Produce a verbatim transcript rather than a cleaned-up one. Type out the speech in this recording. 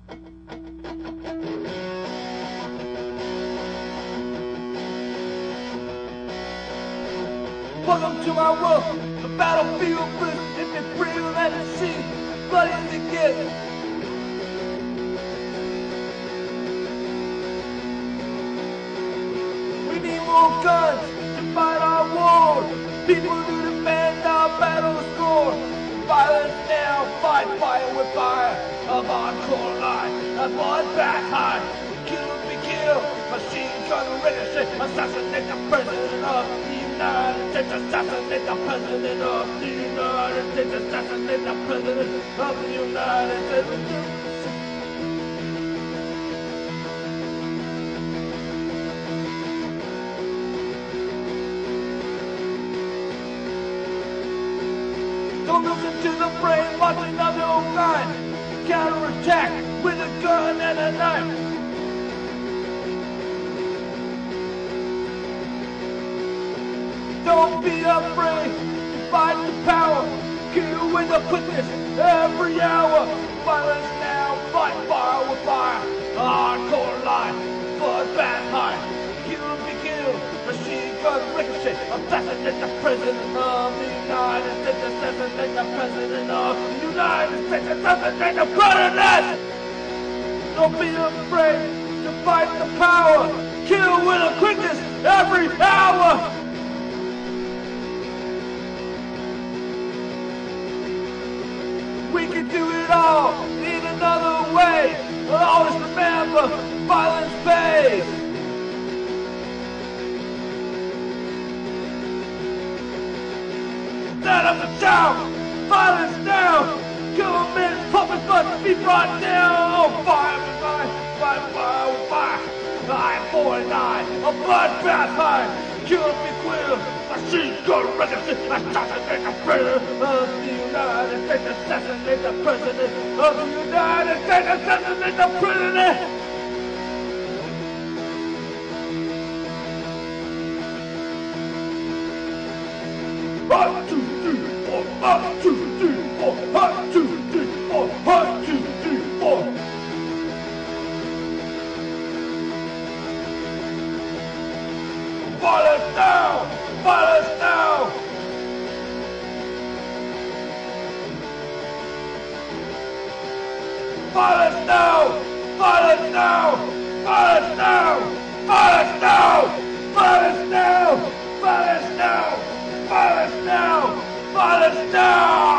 Welcome to my world, the battlefield blitz. If it's real and it's seen, bloody as it gets. We need more guns to fight our wars. People to defend our battle score. Violence now, fight fire with fire. A hardcore line, a bloodbath high. Kill be killed, machine gun ricochet. Assassinate the president of the United States. Assassinate the president of the United States. Assassinate the president of the United States. Don't listen to the brainwashing of your kind. Counterattack with a gun and a knife. Don't be afraid to fight the power. Kill with a quickness every hour. Violence now, fight fire with fire. A hardcore line, bloodbath high. Kill be killed, machine gun ricochet. Assassinate the president of the United States. Assassinate the president of the United States. Assassinate the president. Don't be afraid to fight the power. Kill with a quickness every hour. We can do it all in another way. But always remember, violence pays. Stand up and shout, violence down. Government puppets must be brought down. Oh, fire with fire, fire, fire with fire. I forty-nine, a bloodbath high. Kill me quill, machine gun ricochet. Assassinate the president of the United States. Assassinate the president of the United States. Assassinate the president. One, two, three, four. One, two, three, four. One, two, three, four. One, two, three, four. Violence now! Violence now! Violence now! Violence now! Violence now! Violence now! Violence now! Violence now! Violence now! Violence now!